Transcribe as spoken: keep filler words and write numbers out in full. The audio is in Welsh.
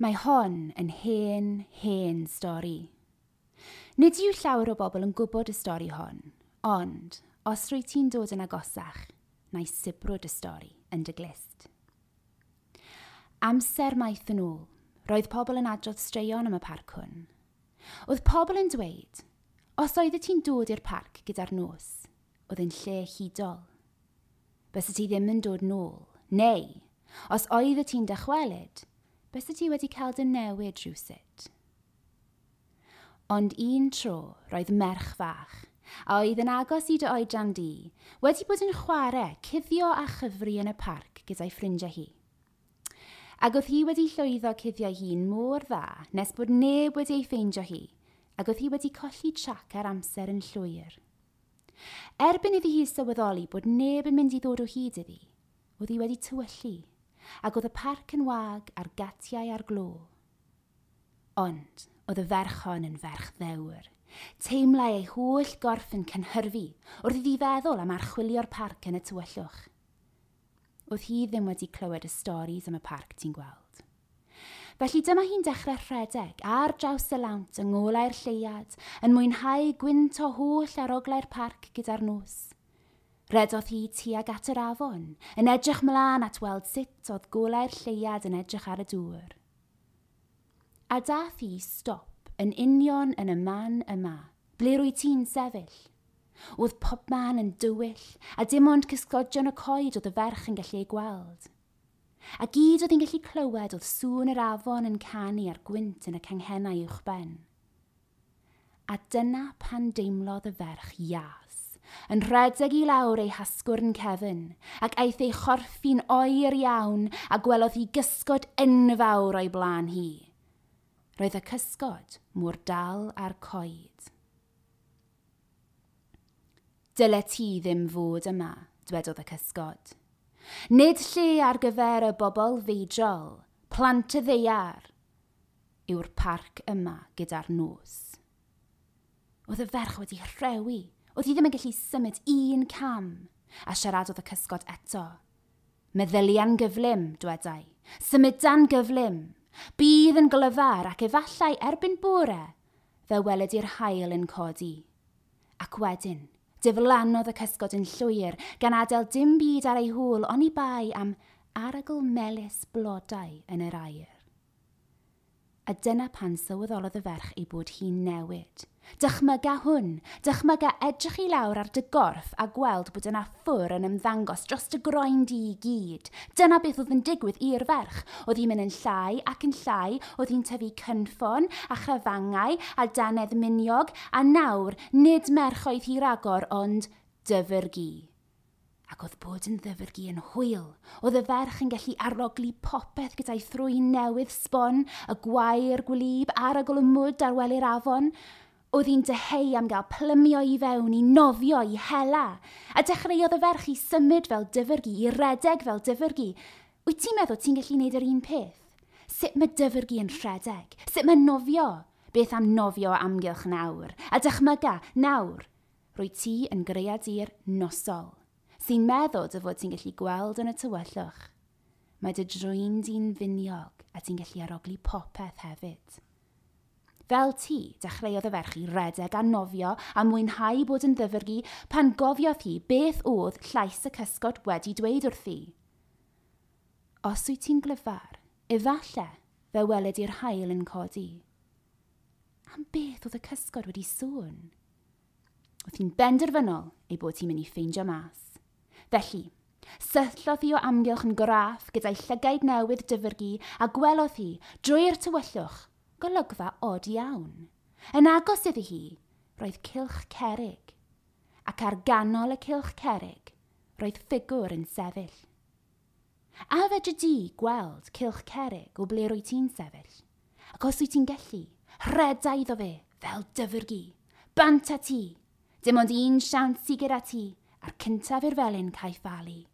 Mae hon yn hen, hen stori. Nid yw llawer o bobl yn gwybod y stori hon, ond os rwy ti'n dod yn agosach, neu sibrwd y stori yn dy glist. Amser maith yn ôl, roedd pobl yn adrodd straeon am y parc hwn. Oedd pobl yn dweud, os oedd ti'n dod i'r parc gyda'r nos, oedd yn lle hudol. Bys y ti ddim yn dod nôl, neu, os oedd ti'n dychwelyd, bys y ti wedi cael dy newid rhywsut. Ond un tro roedd merch fach, a oedd yn agos i dy oedran di, wedi bod yn chwarae, cuddio a chyfri yn y parc gyda'i ffrindiau hi. Ac oedd hi wedi llwyddo cuddio hi'n mor dda nes bod neb wedi ei ffeindio hi, ac oedd hi wedi colli trac ar amser yn llwyr. Erbyn iddi hi sylweddoli bod neb yn mynd i ddod o hyd iddi, oedd hi wedi tywyllu, ac oedd y parc yn wag ar gatiau ar glo. Ond oedd y ferch hon yn ferch ddewr. Teimlau ei holl gorff yn cynhyrfu wrth iddi feddwl am archwilio'r parc yn y tywyllwch. Oedd hi ddim wedi clywed y storis am y parc ti'n gweld. Felly dyma hi'n dechrau rhedeg ar draws y lawnt yng ngolau'r lleiad yn mwynhau gwynt o holl ar oglau'r parc gyda'r nos. Redodd hi tuag at yr afon, yn edrych mlaen at weld sut oedd golau'r lleiad yn edrych ar y dŵr. A dath hi stop yn union yn y man yma, ble rwy ti'n sefyll. Oedd pob man yn dywyll, a dim ond cysgodion y coed oedd y ferch yn gallu ei gweld. A gyd oedd hi'n gallu clywed oedd sŵn yr afon yn canu ar gwynt yn y canghennau uwchben. A dyna pan deimlodd y ferch ias, yn rhedeg i lawr ei hasgwrn cefn, ac aeth ei chorffi'n oer iawn a gwelodd hi gysgod enfawr o'i blaen hi. Roedd y cysgod mor dal ar coed. Dyle ti ddim fod yma, dwedodd y cysgod. Nid lle ar gyfer y bobl feidrol, plant y ddeiar, yw'r parc yma gyda'r nos. Oedd y ferch wedi rhewi, oedd hi ddim yn gallu symud un cam, a siaradodd y cysgod eto. Meddylia'n gyflym, dwedai, symudan gyflym, bydd yn glyfar ac efallai erbyn bore, fe weled i'r haul yn codi. Ac wedyn, diflannodd y cysgod yn llwyr gan adael dim byd ar ei hôl ond i bai am arogl melys blodau yn yr aer. A dyna pan sylweddolodd y ferch ei bod hi'n newid. Dychmyga hwn, dychmyga edrych i lawr ar dy gorff a gweld bod yna ffwr yn ymddangos dros dy groen di i gyd. Dyna beth oedd yn digwydd i'r ferch. Oedd hi'n mynd yn llai ac yn llai, oedd hi'n tyfu cynffon a chyfangau a danedd miniog, a nawr nid merch oedd hi ragor ond dyfyrgu. Ac oedd bod yn ddyfyrgu yn hwyl. Oedd y ferch yn gallu arogli popeth gyda'i thrwyn newydd sbon, y gwair gwlyb a'r agol y mwd ar wely'r afon. Oedd hi'n deheu am gael plymio i fewn, i nofio, i hela. A dechreuodd y ferch i symud fel dyfyrgu, i redeg fel dyfyrgu. Wyt ti'n meddwl ti'n gallu gwneud yr un peth? Sut mae dyfyrgu yn rhedeg? Sut mae nofio? Beth am nofio amgylch nawr? A dychmyga, nawr, rwy ti yn greadur nosol, sy'n meddwl dy fod ti'n gallu gweld yn y tywyllwch. Mae dy drwyn di'n finiog a ti'n gallu arogli popeth hefyd. Fel ti, dechreuodd y ferch i redeg a nofio a mwynhau bod yn ddyfyrgu pan gofiodd hi beth oedd llais y cysgod wedi dweud wrthi. Os wyt ti'n glyfar, efalle fe weled i'r haul yn codi. Am beth oedd y cysgod wedi sôn? Oedd hi'n benderfynol ei bod hi'n mynd i ffeindio mas. Felly, sythlodd hi o amgylch yn graff gyda'i llygaid newydd dyfyrgu a gwelodd hi drwy'r tywyllwch golygfa od iawn. Yn agos iddi hi, roedd cylch cerrig, ac ar ganol y cylch cerrig, roedd ffigwr yn sefyll. A fedri di gweld cylch cerrig o ble rwy ti'n sefyll, ac os wyt ti'n gallu, rhedai iddo fe fel dyfyrgu, bant a ti, dim ond un siawns sy gyda ti, a'r cyntaf i'r felyn caiff falu.